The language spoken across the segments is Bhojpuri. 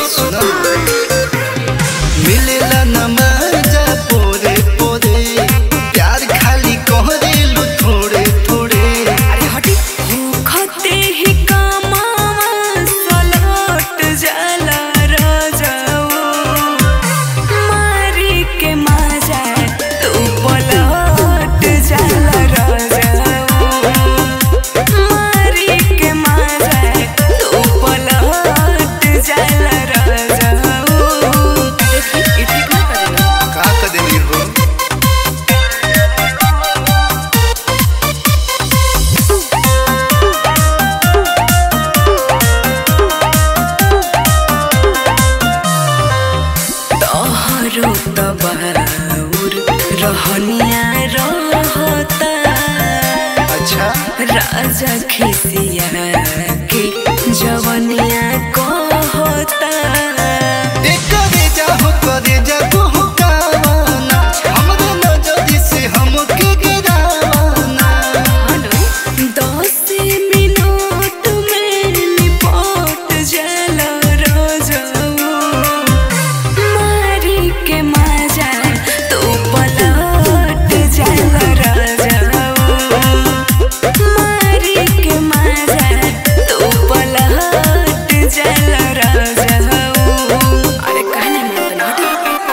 सुना मिलेला न मजा पोरे पोरे प्यार खाली कहरेलू थोड़े थोड़े। अरे हटी खते ही कामावा सलट जाला राजाओ मारी के मजा तू पलट जाला राजाओ मारी के मजा तू पलट जाला राजाओ। देखी ठीक ना करेगा का कदेनी हो तोहरो तबाउर रहनिया रहता। अच्छा राजा खिसिया के जवनिया कहता। करे जा तू कावाना हमरे नजर से हमके गिरावाना। 10 मिनट में निपट जाला राजाओ मारी के मजा तू पलट जाला राजाओ मारी के मजा तू पलट जाला राजाओ। अरे कहने में तो ना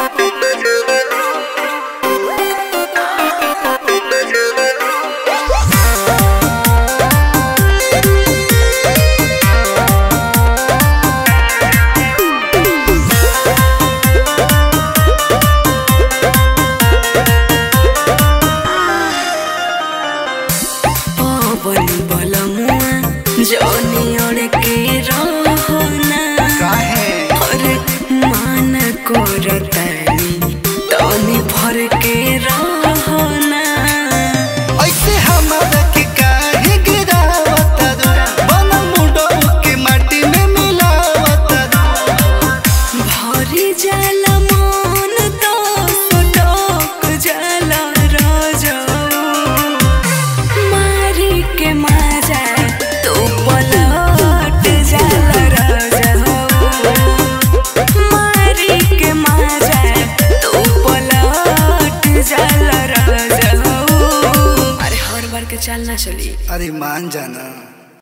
पवन बलमुआ जौनी ओढ़ के रहना काहे अरे मान करतानी तनी भर के रहना। ऐसे हमारा के काहे गिरावता रो बन मुडो के माटी में मिलावता रो। भरी जाला मन तो सटक जाला राजाओ मारी के मजा तू पलट जाला राजाओ मारी के मजा तू पलट जाला राजाओ। अरे हर बार के चाल ना चली। अरे मान जाना।